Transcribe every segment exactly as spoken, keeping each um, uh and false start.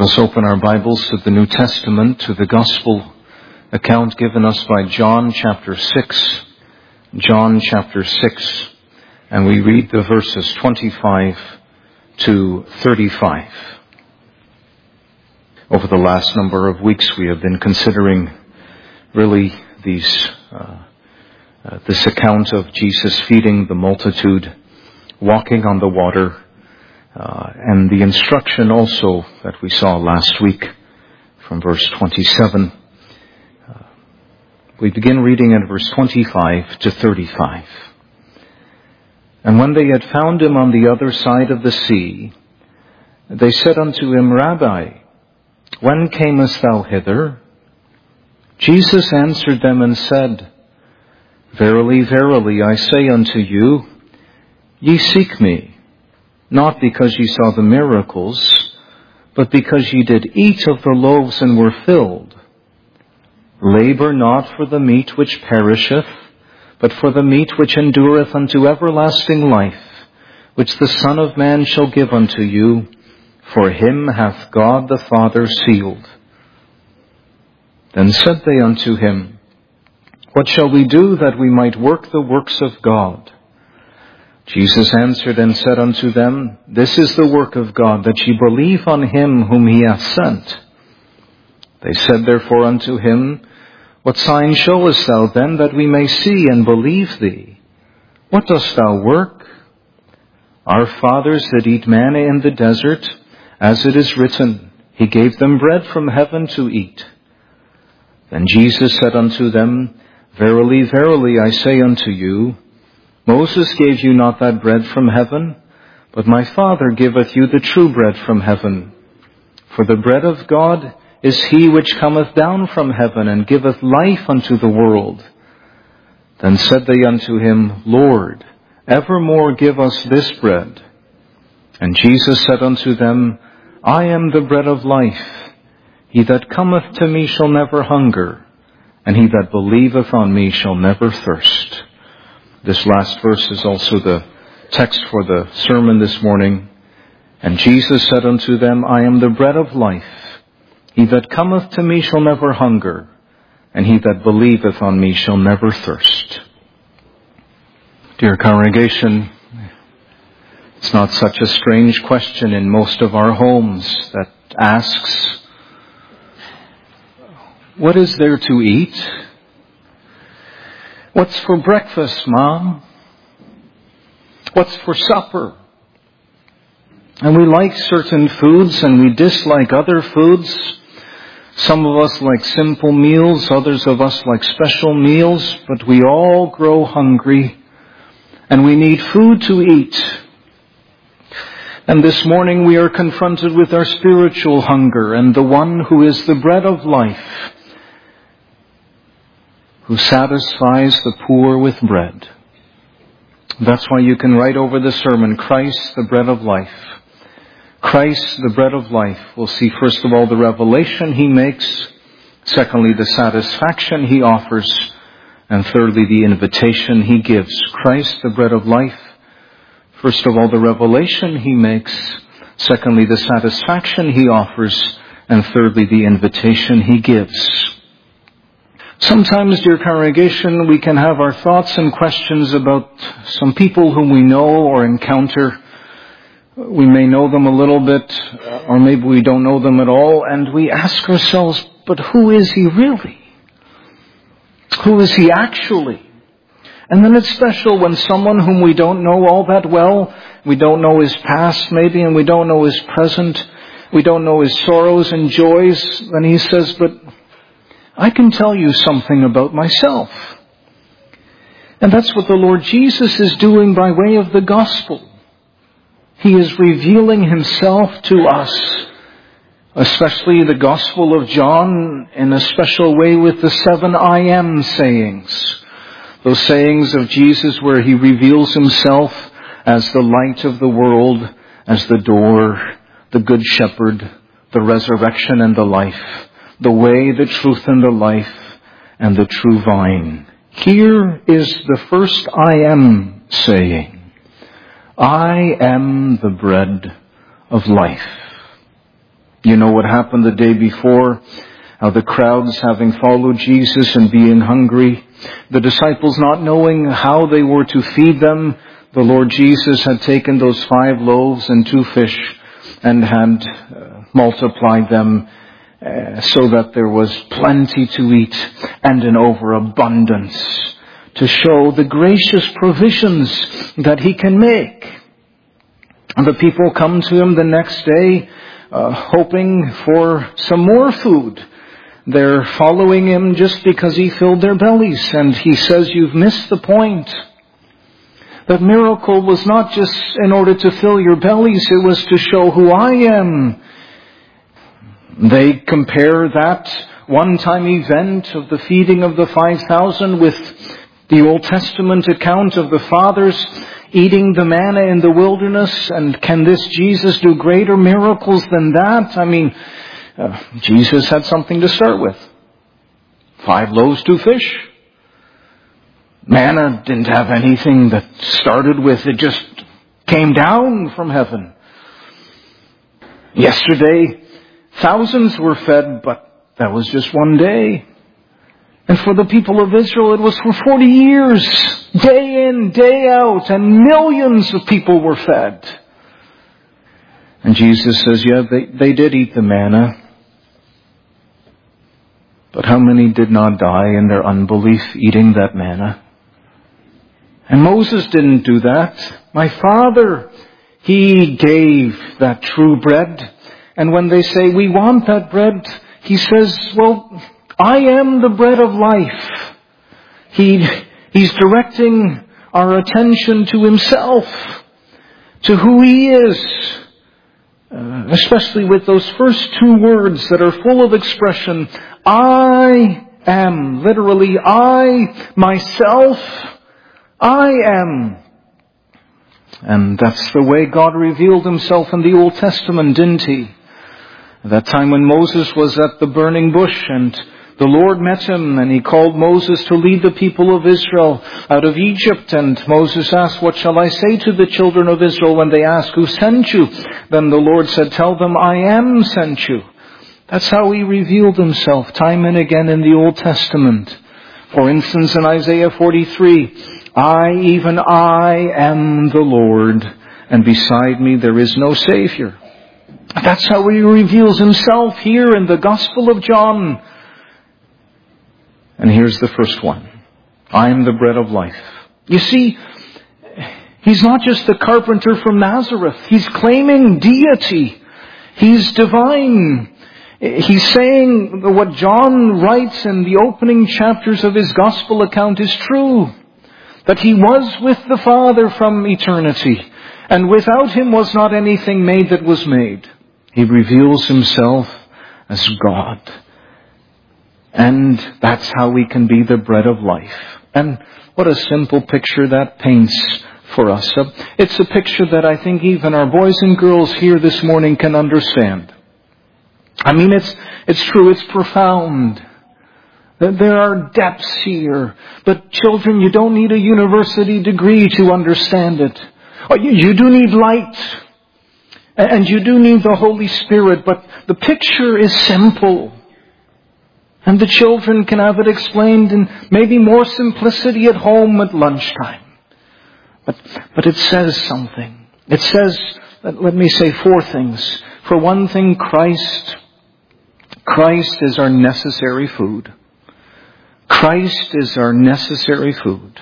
Let us open our Bibles to the New Testament, to the Gospel account given us by John chapter six. John chapter six, and we read the verses twenty-five to thirty-five. Over the last number of weeks we have been considering really these, uh, uh, this account of Jesus feeding the multitude, walking on the water, Uh, and the instruction also that we saw last week from verse twenty-seven. Uh, we begin reading at verse twenty-five to thirty-five. And when they had found him on the other side of the sea, they said unto him, Rabbi, when camest thou hither? Jesus answered them and said, Verily, verily, I say unto you, ye seek me, not because ye saw the miracles, but because ye did eat of the loaves and were filled. Labor not for the meat which perisheth, but for the meat which endureth unto everlasting life, which the Son of Man shall give unto you, for him hath God the Father sealed. Then said they unto him, What shall we do that we might work the works of God? Jesus answered and said unto them, This is the work of God, that ye believe on him whom he hath sent. They said therefore unto him, What sign showest thou then, that we may see and believe thee? What dost thou work? Our fathers did eat manna in the desert, as it is written, He gave them bread from heaven to eat. Then Jesus said unto them, Verily, verily, I say unto you, Moses gave you not that bread from heaven, but my Father giveth you the true bread from heaven. For the bread of God is he which cometh down from heaven, and giveth life unto the world. Then said they unto him, Lord, evermore give us this bread. And Jesus said unto them, I am the bread of life. He that cometh to me shall never hunger, and he that believeth on me shall never thirst. This last verse is also the text for the sermon this morning. And Jesus said unto them, I am the bread of life. He that cometh to me shall never hunger, and he that believeth on me shall never thirst. Dear congregation, it's not such a strange question in most of our homes that asks, what is there to eat? What's for breakfast, Mom? What's for supper? And we like certain foods and we dislike other foods. Some of us like simple meals, others of us like special meals, but we all grow hungry and we need food to eat. And this morning we are confronted with our spiritual hunger and the one who is the bread of life, who satisfies the poor with bread. That's why you can write over the sermon, Christ, the bread of life. Christ, the bread of life. We'll see first of all the revelation he makes. Secondly, the satisfaction he offers. And thirdly, the invitation he gives. Christ, the bread of life. First of all, the revelation he makes. Secondly, the satisfaction he offers. And thirdly, the invitation he gives. Sometimes, dear congregation, we can have our thoughts and questions about some people whom we know or encounter. We may know them a little bit, or maybe we don't know them at all, and we ask ourselves, but who is he really? Who is he actually? And then it's special when someone whom we don't know all that well, we don't know his past maybe, and we don't know his present, we don't know his sorrows and joys, then he says, but I can tell you something about myself. And that's what the Lord Jesus is doing by way of the gospel. He is revealing himself to us, especially the Gospel of John in a special way with the seven I am sayings. Those sayings of Jesus where he reveals himself as the light of the world, as the door, the good shepherd, the resurrection and the life, the way, the truth, and the life, and the true vine. Here is the first I am saying. I am the bread of life. You know what happened the day before, how the crowds having followed Jesus and being hungry, the disciples not knowing how they were to feed them, the Lord Jesus had taken those five loaves and two fish and had uh, multiplied them uh, so that there was plenty to eat and an overabundance to show the gracious provisions that He can make. And the people come to Him the next day uh, hoping for some more food. They're following Him just because He filled their bellies. And He says, you've missed the point. That miracle was not just in order to fill your bellies, it was to show who I am. They compare that one-time event of the feeding of the five thousand with the Old Testament account of the fathers eating the manna in the wilderness. And can this Jesus do greater miracles than that? I mean, uh, Jesus had something to start with. Five loaves, two fish. Manna didn't have anything that started with. It just came down from heaven. Yesterday, thousands were fed, but that was just one day. And for the people of Israel, it was for forty years, day in, day out, and millions of people were fed. And Jesus says, yeah, they, they did eat the manna. But how many did not die in their unbelief eating that manna? And Moses didn't do that. My Father, He gave that true bread. And when they say, we want that bread, He says, well, I am the bread of life. He, he's directing our attention to Himself, to who He is. Uh, especially with those first two words that are full of expression. I am. Literally, I, myself, I am. And that's the way God revealed Himself in the Old Testament, didn't He? That time when Moses was at the burning bush and the Lord met him and He called Moses to lead the people of Israel out of Egypt. And Moses asked, what shall I say to the children of Israel when they ask, who sent you? Then the Lord said, tell them, I am sent you. That's how He revealed Himself time and again in the Old Testament. For instance, in Isaiah forty-three, I, even I, am the Lord, and beside me there is no Savior. That's how He reveals Himself here in the Gospel of John. And here's the first one. I am the bread of life. You see, He's not just the carpenter from Nazareth. He's claiming deity. He's divine. He's saying what John writes in the opening chapters of his Gospel account is true. That He was with the Father from eternity. And without Him was not anything made that was made. He reveals Himself as God. And that's how we can be the bread of life. And what a simple picture that paints for us. It's a picture that I think even our boys and girls here this morning can understand. I mean, it's it's true, it's profound. There are depths here. But children, you don't need a university degree to understand it. You do need light. And you do need the Holy Spirit. But the picture is simple. And the children can have it explained in maybe more simplicity at home at lunchtime. But, but it says something. It says, let, let me say four things. For one thing, Christ, Christ is our necessary food. Christ is our necessary food.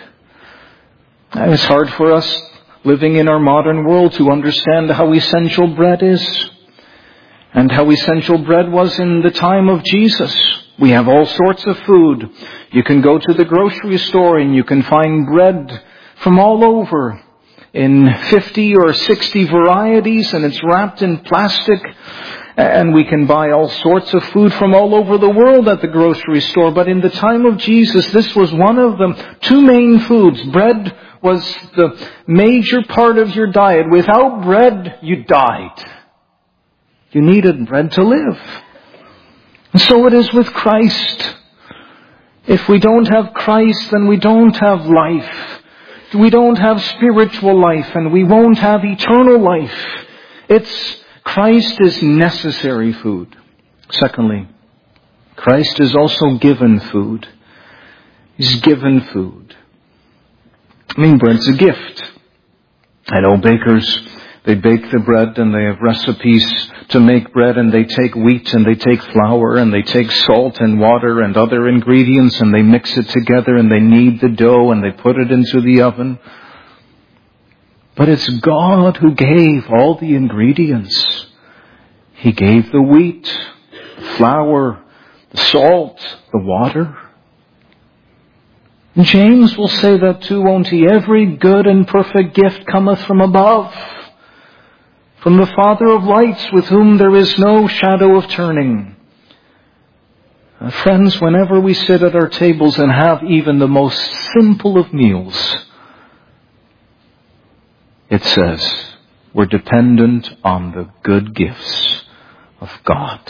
And it's hard for us living in our modern world to understand how essential bread is. And how essential bread was in the time of Jesus. We have all sorts of food. You can go to the grocery store and you can find bread from all over in fifty or sixty varieties, and it's wrapped in plastic. And we can buy all sorts of food from all over the world at the grocery store. But in the time of Jesus, this was one of them. Two main foods. Bread was the major part of your diet. Without bread, you died. You needed bread to live. And so it is with Christ. If we don't have Christ, then we don't have life. We don't have spiritual life, and we won't have eternal life. It's Christ is necessary food. Secondly, Christ is also given food. He's given food. I mean, bread's a gift. I know bakers, they bake the bread and they have recipes to make bread, and they take wheat and they take flour and they take salt and water and other ingredients and they mix it together and they knead the dough and they put it into the oven. But it's God who gave all the ingredients. He gave the wheat, the flour, the salt, the water. And James will say that too, won't he? Every good and perfect gift cometh from above, from the Father of lights, with whom there is no shadow of turning. Uh, friends, whenever we sit at our tables and have even the most simple of meals, it says we're dependent on the good gifts of God.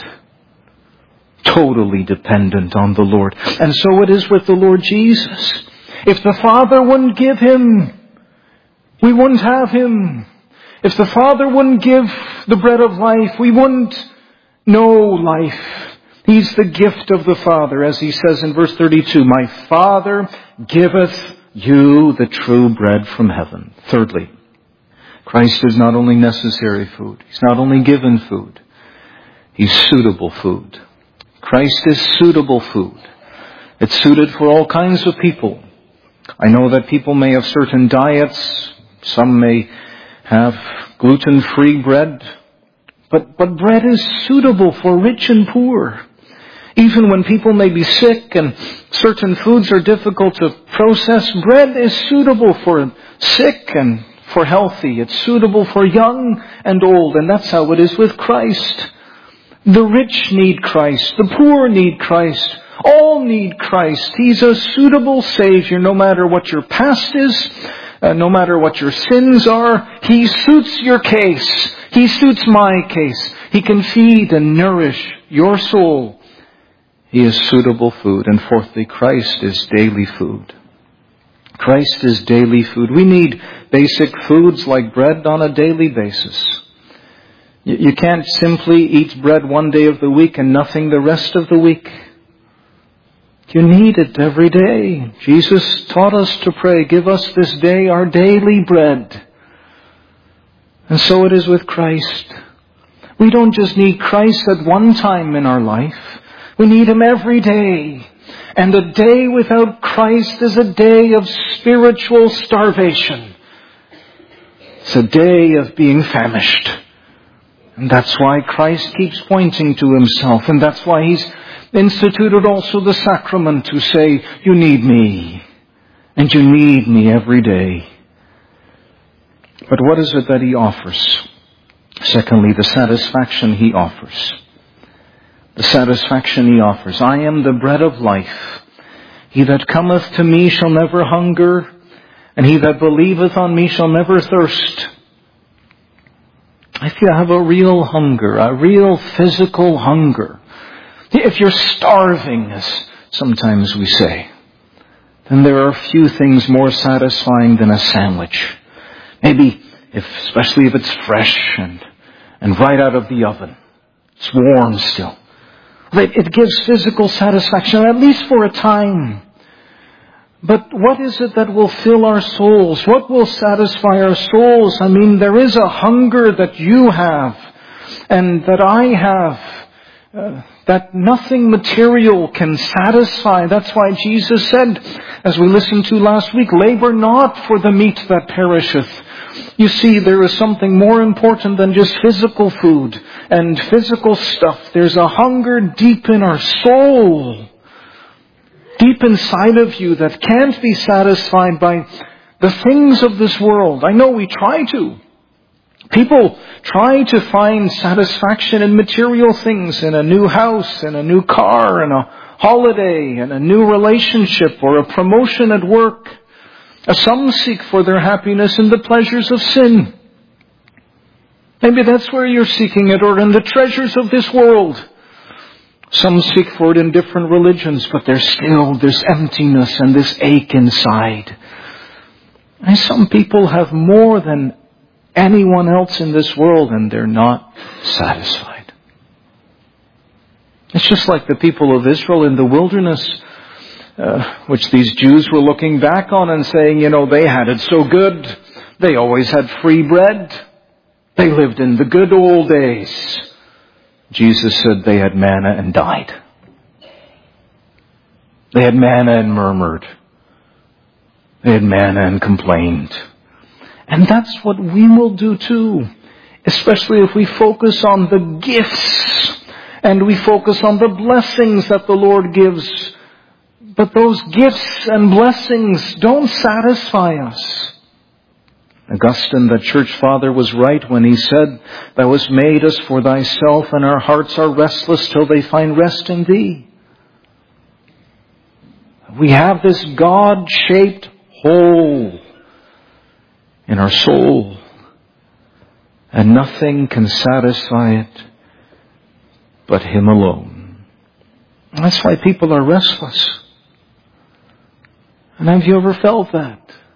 Totally dependent on the Lord. And so it is with the Lord Jesus. If the Father wouldn't give Him, we wouldn't have Him. If the Father wouldn't give the bread of life, we wouldn't know life. He's the gift of the Father, as He says in verse thirty-two, My Father giveth you the true bread from heaven. Thirdly, Christ is not only necessary food. He's not only given food. He's suitable food. Christ is suitable food. It's suited for all kinds of people. I know that people may have certain diets. Some may have gluten-free bread. But, but bread is suitable for rich and poor. Even when people may be sick and certain foods are difficult to process, bread is suitable for sick and for healthy. It's suitable for young and old. And that's how it is with Christ. The rich need Christ. The poor need Christ. All need Christ. He's a suitable Savior no matter what your past is, uh, no matter what your sins are. He suits your case. He suits my case. He can feed and nourish your soul. He is suitable food. And fourthly, Christ is daily food. Christ is daily food. We need basic foods like bread on a daily basis. You can't simply eat bread one day of the week and nothing the rest of the week. You need it every day. Jesus taught us to pray, give us this day our daily bread. And so it is with Christ. We don't just need Christ at one time in our life. We need Him every day. And a day without Christ is a day of spiritual starvation. It's a day of being famished. And that's why Christ keeps pointing to Himself. And that's why He's instituted also the sacrament to say, you need me. And you need me every day. But what is it that He offers? Secondly, the satisfaction He offers. The satisfaction He offers. I am the bread of life. He that cometh to me shall never hunger, and he that believeth on me shall never thirst. If you have a real hunger, a real physical hunger, if you're starving, as sometimes we say, then there are few things more satisfying than a sandwich. Maybe, if, especially if it's fresh and, and right out of the oven. It's warm still. It, it gives physical satisfaction, at least for a time. But what is it that will fill our souls? What will satisfy our souls? I mean, there is a hunger that you have and that I have uh, that nothing material can satisfy. That's why Jesus said, as we listened to last week, labor not for the meat that perisheth. You see, there is something more important than just physical food and physical stuff. There's a hunger deep in our soul, deep inside of you, that can't be satisfied by the things of this world. I know we try to. People try to find satisfaction in material things, in a new house, in a new car, in a holiday, in a new relationship, or a promotion at work. Some seek for their happiness in the pleasures of sin. Maybe that's where you're seeking it, or in the treasures of this world. Some seek for it in different religions, but there's still this emptiness and this ache inside. And some people have more than anyone else in this world, and they're not satisfied. It's just like the people of Israel in the wilderness, uh, which these Jews were looking back on and saying, you know, they had it so good. They always had free bread. They lived in the good old days. Jesus said they had manna and died. They had manna and murmured. They had manna and complained. And that's what we will do too. Especially if we focus on the gifts and we focus on the blessings that the Lord gives. But those gifts and blessings don't satisfy us. Augustine, the church father, was right when he said, Thou hast made us for Thyself, and our hearts are restless till they find rest in Thee. We have this God-shaped hole in our soul, and nothing can satisfy it but Him alone. And that's why people are restless. And have you ever felt that?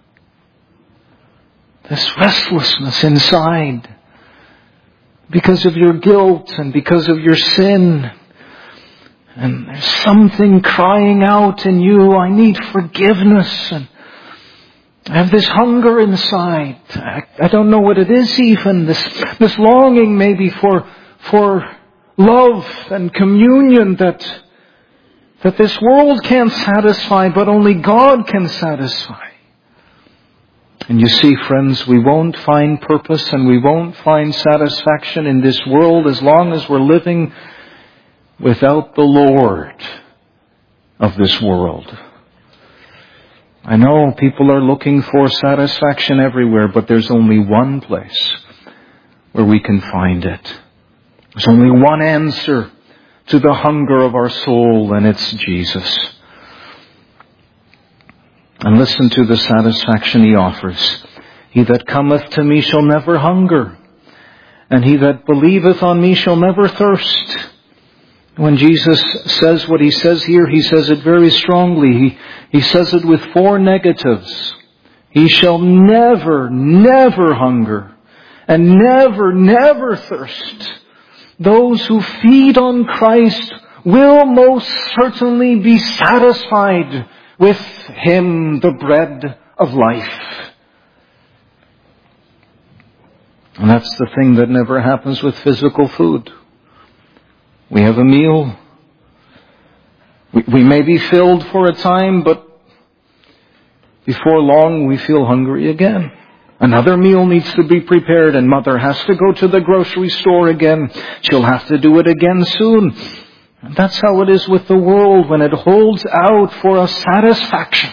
This restlessness inside because of your guilt and because of your sin. And there's something crying out in you, I need forgiveness. And I have this hunger inside. I, I don't know what it is even. This, this longing maybe for, for love and communion that, that this world can't satisfy, but only God can satisfy. And you see, friends, we won't find purpose and we won't find satisfaction in this world as long as we're living without the Lord of this world. I know people are looking for satisfaction everywhere, but there's only one place where we can find it. There's only one answer to the hunger of our soul, and it's Jesus. And listen to the satisfaction He offers. He that cometh to me shall never hunger, and he that believeth on me shall never thirst. When Jesus says what He says here, He says it very strongly. He, he says it with four negatives. He shall never, never hunger, and never, never thirst. Those who feed on Christ will most certainly be satisfied with Him, the bread of life. And that's the thing that never happens with physical food. We have a meal. We, we may be filled for a time, but before long we feel hungry again. Another meal needs to be prepared, and Mother has to go to the grocery store again. She'll have to do it again soon. And that's how it is with the world when it holds out for a satisfaction.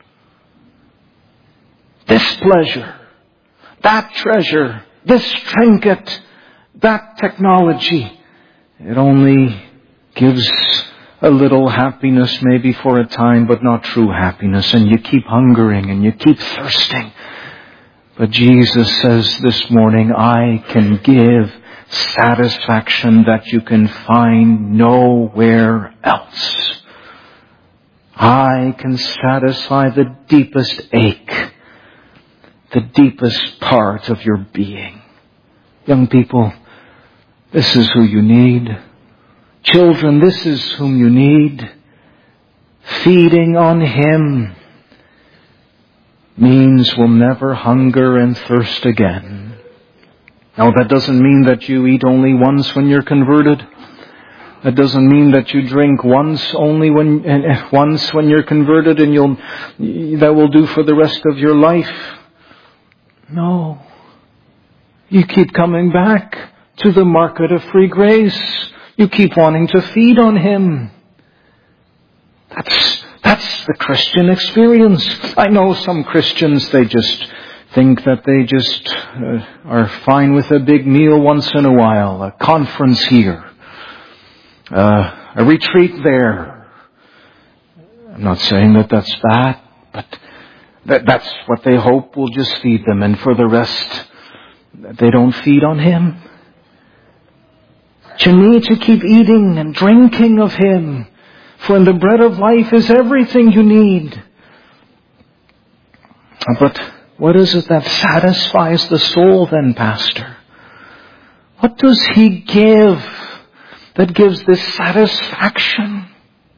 This pleasure, that treasure, this trinket, that technology. It only gives a little happiness maybe for a time, but not true happiness. And you keep hungering and you keep thirsting. But Jesus says this morning, I can give satisfaction that you can find nowhere else. I can satisfy the deepest ache, the deepest part of your being. Young people, this is who you need. Children, this is whom you need. Feeding on Him means we'll never hunger and thirst again. Now, that doesn't mean that you eat only once when you're converted. That doesn't mean that you drink once only when uh, once when you're converted and you'll that will do for the rest of your life. No. You keep coming back to the market of free grace. You keep wanting to feed on Him. That's that's the Christian experience. I know some Christians, they just think that they just uh, are fine with a big meal once in a while, a conference here, uh, a retreat there. I'm not saying that that's bad, but that, that's what they hope will just feed them, and for the rest, they don't feed on Him. You need to keep eating and drinking of Him, for in the bread of life is everything you need. But What is it that satisfies the soul then, Pastor? What does He give that gives this satisfaction?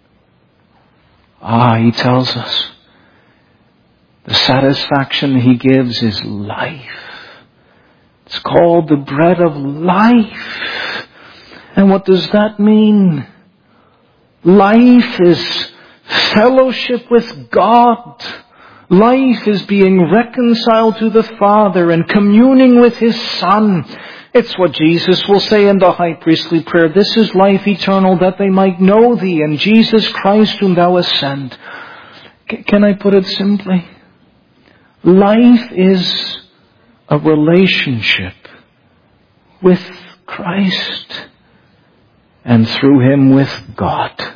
Ah, He tells us the satisfaction He gives is life. It's called the bread of life. And what does that mean? Life is fellowship with God. Life is being reconciled to the Father and communing with His Son. It's what Jesus will say in the high priestly prayer. This is life eternal, that they might know Thee and Jesus Christ whom Thou hast sent. C- can I put it simply? Life is a relationship with Christ and through Him with God.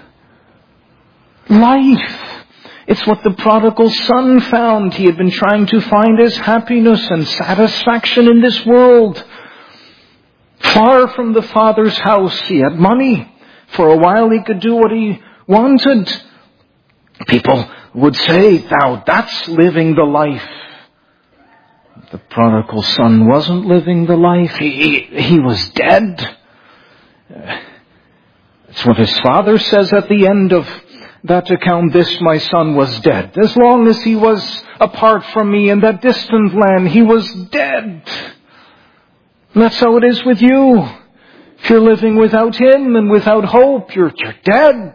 Life. It's what the prodigal son found. He had been trying to find his happiness and satisfaction in this world. Far from the Father's house, he had money. For a while he could do what he wanted. People would say, "Now that's living the life." The prodigal son wasn't living the life. He, he, he was dead. That's what his father says at the end of that account. This my son was dead. As long as he was apart from me in that distant land, he was dead. And that's how it is with you. If you're living without Him and without hope, you're, you're dead.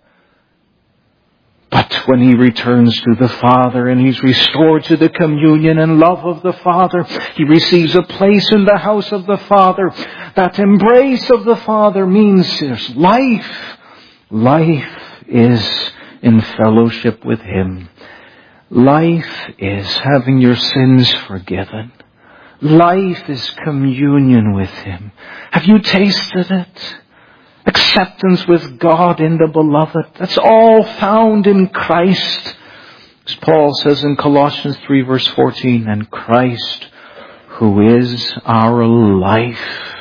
But when He returns to the Father and He's restored to the communion and love of the Father, he receives a place in the house of the Father. That embrace of the Father means there's life. Life is in fellowship with Him. Life is having your sins forgiven. Life is communion with Him. Have you tasted it? Acceptance with God in the Beloved. That's all found in Christ. As Paul says in Colossians three verse fourteen, and Christ who is our life.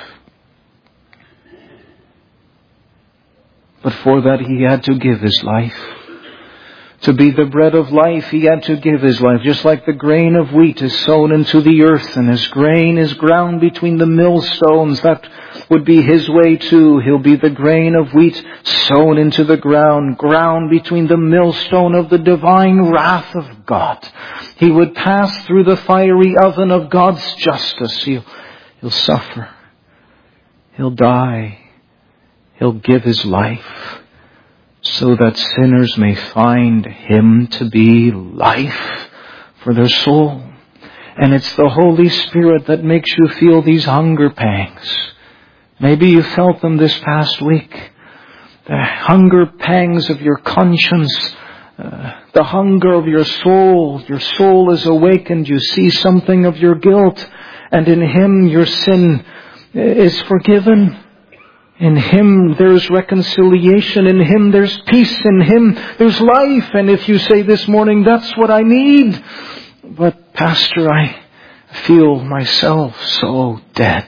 But for that He had to give His life. To be the bread of life, He had to give His life. Just like the grain of wheat is sown into the earth and His grain is ground between the millstones, that would be His way too. He'll be the grain of wheat sown into the ground, ground between the millstone of the divine wrath of God. He would pass through the fiery oven of God's justice. He'll, he'll suffer. He'll die. He'll give His life so that sinners may find Him to be life for their soul. And it's the Holy Spirit that makes you feel these hunger pangs. Maybe you felt them this past week. The hunger pangs of your conscience, uh, the hunger of your soul. Your soul is awakened. You see something of your guilt, and in Him your sin is forgiven. In Him there's reconciliation. In Him there's peace. In Him there's life. And if you say this morning, that's what I need. But Pastor, I feel myself so dead.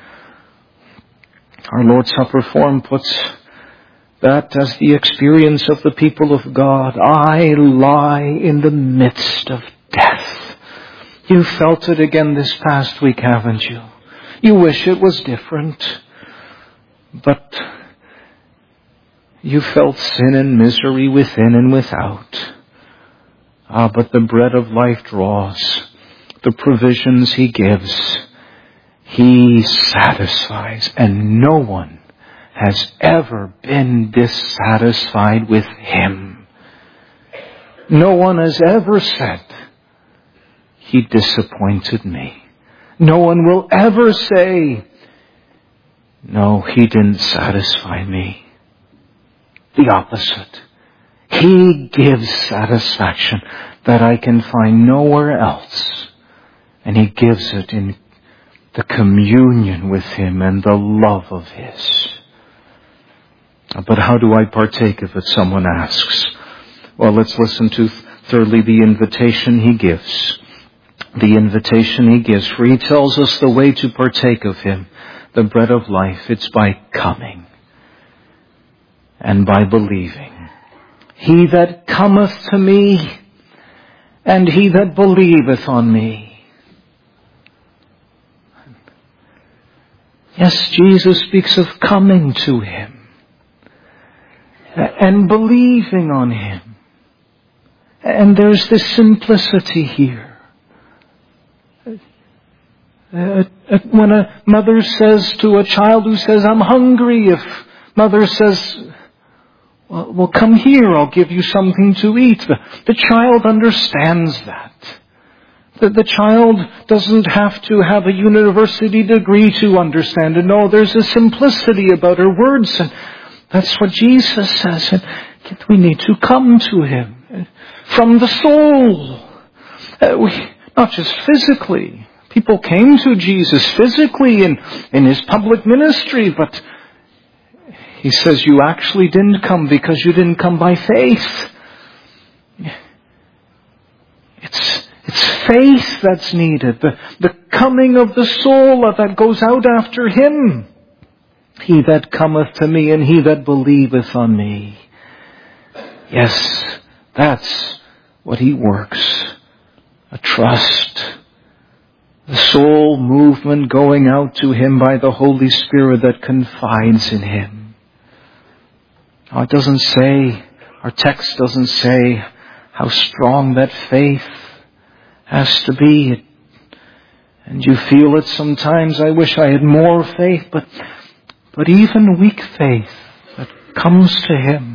Our Lord's Supper form puts that as the experience of the people of God. I lie in the midst of death. You felt it again this past week, haven't you? You wish it was different. But you felt sin and misery within and without. Ah, but the bread of life draws. The provisions He gives. He satisfies. And no one has ever been dissatisfied with Him. No one has ever said, He disappointed me. No one will ever say, no, He didn't satisfy me. The opposite. He gives satisfaction that I can find nowhere else. And He gives it in the communion with Him and the love of His. But how do I partake of it, someone asks. Well, let's listen to, thirdly, the invitation He gives. The invitation He gives. For He tells us the way to partake of Him. The bread of life, it's by coming and by believing. He that cometh to me and he that believeth on me. Yes, Jesus speaks of coming to him and believing on him. And there's this simplicity here. Uh, when a mother says to a child who says, I'm hungry, if mother says, well, well come here, I'll give you something to eat. The, the child understands that. The, the child doesn't have to have a university degree to understand it. No, there's a simplicity about her words, and that's what Jesus says. And yet we need to come to him from the soul. Uh, we, not just physically. People came to Jesus physically in, in his public ministry, but he says you actually didn't come because you didn't come by faith. It's, it's faith that's needed. The, the coming of the soul that goes out after him. He that cometh to me and he that believeth on me. Yes, that's what he works. A trust. The soul movement going out to him by the Holy Spirit that confides in him. Now, it doesn't say, our text doesn't say how strong that faith has to be. And you feel it sometimes. I wish I had more faith, but, but even weak faith that comes to him.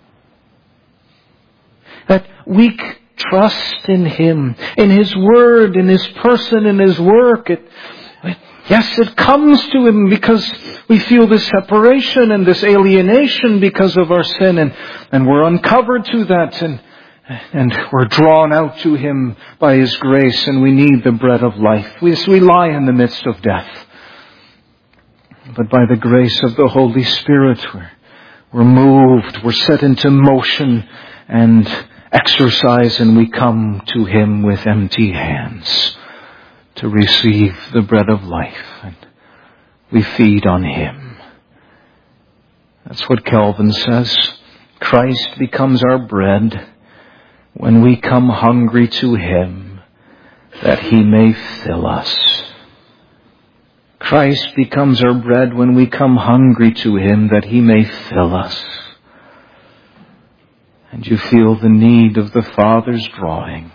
That weak trust in him, in his word, in his person, in his work. It, it, yes, it comes to him because we feel this separation and this alienation because of our sin, and, and we're uncovered to that, and, and we're drawn out to him by his grace, and we need the bread of life. We, we lie in the midst of death. But by the grace of the Holy Spirit, we're, we're moved, we're set into motion, and exercise, and we come to him with empty hands to receive the bread of life, and we feed on him. That's what Calvin says. Christ becomes our bread when we come hungry to him, that he may fill us. Christ becomes our bread when we come hungry to him, that he may fill us. And you feel the need of the Father's drawing.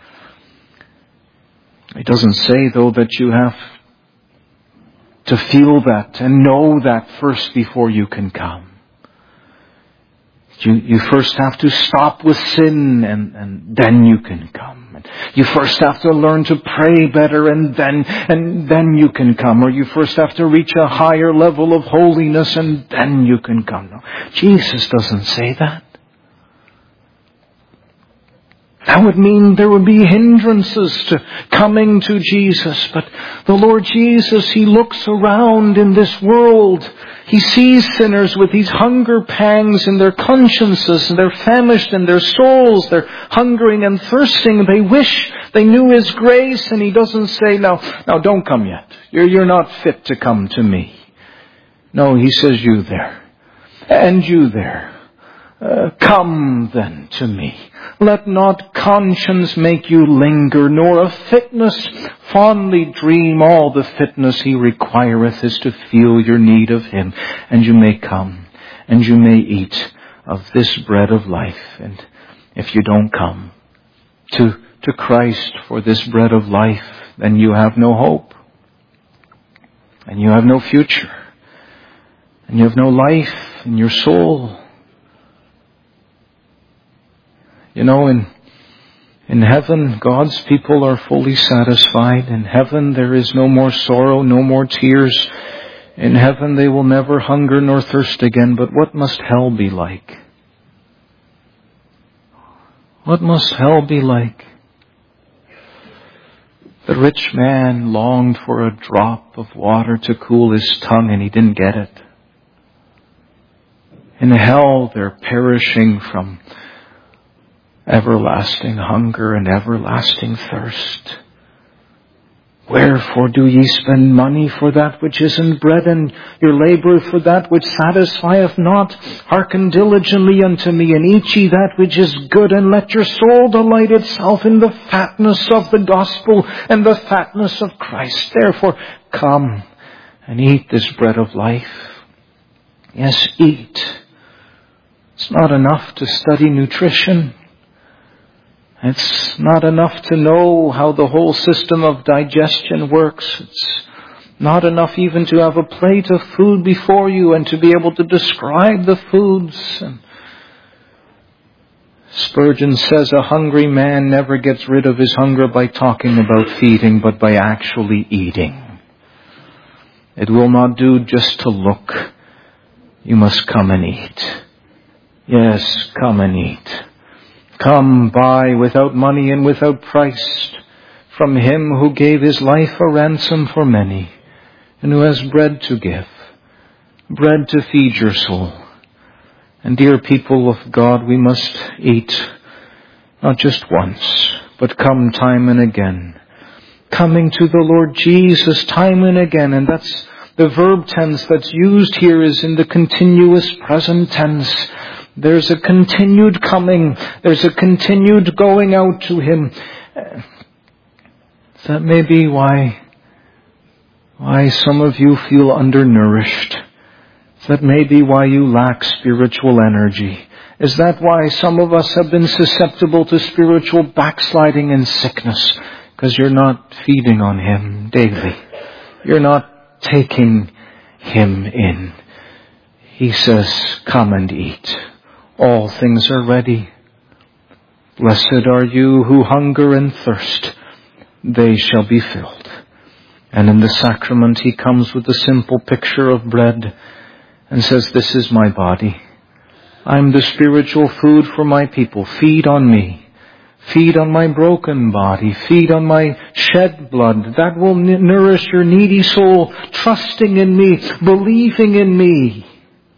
It doesn't say, though, that you have to feel that and know that first before you can come. You, you first have to stop with sin, and, and then you can come. And you first have to learn to pray better, and then and then you can come. Or you first have to reach a higher level of holiness, and then you can come. No, Jesus doesn't say that. That would mean there would be hindrances to coming to Jesus. But the Lord Jesus, he looks around in this world. He sees sinners with these hunger pangs in their consciences, and they're famished in their souls. They're hungering and thirsting. They wish they knew his grace. And he doesn't say, now, now don't come yet. You're, you're not fit to come to me. No, he says, you there. And you there. Uh, come then to me. Let not conscience make you linger, nor of fitness fondly dream. All the fitness he requireth is to feel your need of him. And you may come, and you may eat of this bread of life. And if you don't come to, to Christ for this bread of life, then you have no hope. And you have no future. And you have no life in your soul. You know, in in heaven, God's people are fully satisfied. In heaven, there is no more sorrow, no more tears. In heaven, they will never hunger nor thirst again. But what must hell be like? What must hell be like? The rich man longed for a drop of water to cool his tongue, and he didn't get it. In hell, they're perishing from everlasting hunger and everlasting thirst. Wherefore do ye spend money for that which isn't bread, and your labour for that which satisfieth not? Hearken diligently unto me, and eat ye that which is good, and let your soul delight itself in the fatness of the gospel and the fatness of Christ. Therefore, come and eat this bread of life. Yes, eat. It's not enough to study nutrition. It's not enough to know how the whole system of digestion works. It's not enough even to have a plate of food before you and to be able to describe the foods. And Spurgeon says a hungry man never gets rid of his hunger by talking about feeding, but by actually eating. It will not do just to look. You must come and eat. Yes, come and eat. Come, buy without money and without price from Him who gave His life a ransom for many, and who has bread to give, bread to feed your soul. And dear people of God, we must eat not just once, but come time and again. Coming to the Lord Jesus time and again, and that's the verb tense that's used here is in the continuous present tense. There's a continued coming. There's a continued going out to Him. That may be why, why some of you feel undernourished. That may be why you lack spiritual energy. Is that why some of us have been susceptible to spiritual backsliding and sickness? Because you're not feeding on Him daily. You're not taking Him in. He says, come and eat. All things are ready. Blessed are you who hunger and thirst. They shall be filled. And in the sacrament He comes with a simple picture of bread and says, this is my body. I'm the spiritual food for my people. Feed on me. Feed on my broken body. Feed on my shed blood. That will nourish your needy soul, trusting in me, believing in me.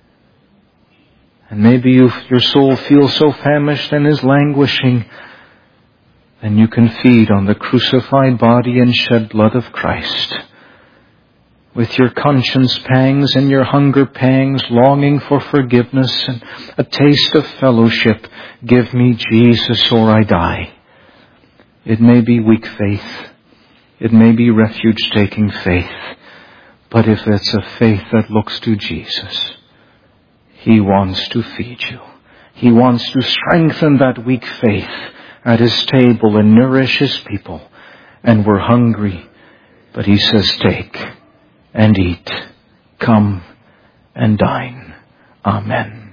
And maybe you, your soul feels so famished and is languishing, then you can feed on the crucified body and shed blood of Christ. With your conscience pangs and your hunger pangs, longing for forgiveness and a taste of fellowship, give me Jesus or I die. It may be weak faith. It may be refuge-taking faith. But if it's a faith that looks to Jesus, He wants to feed you. He wants to strengthen that weak faith at His table and nourish His people. And we're hungry, but He says, take and eat. Come and dine. Amen.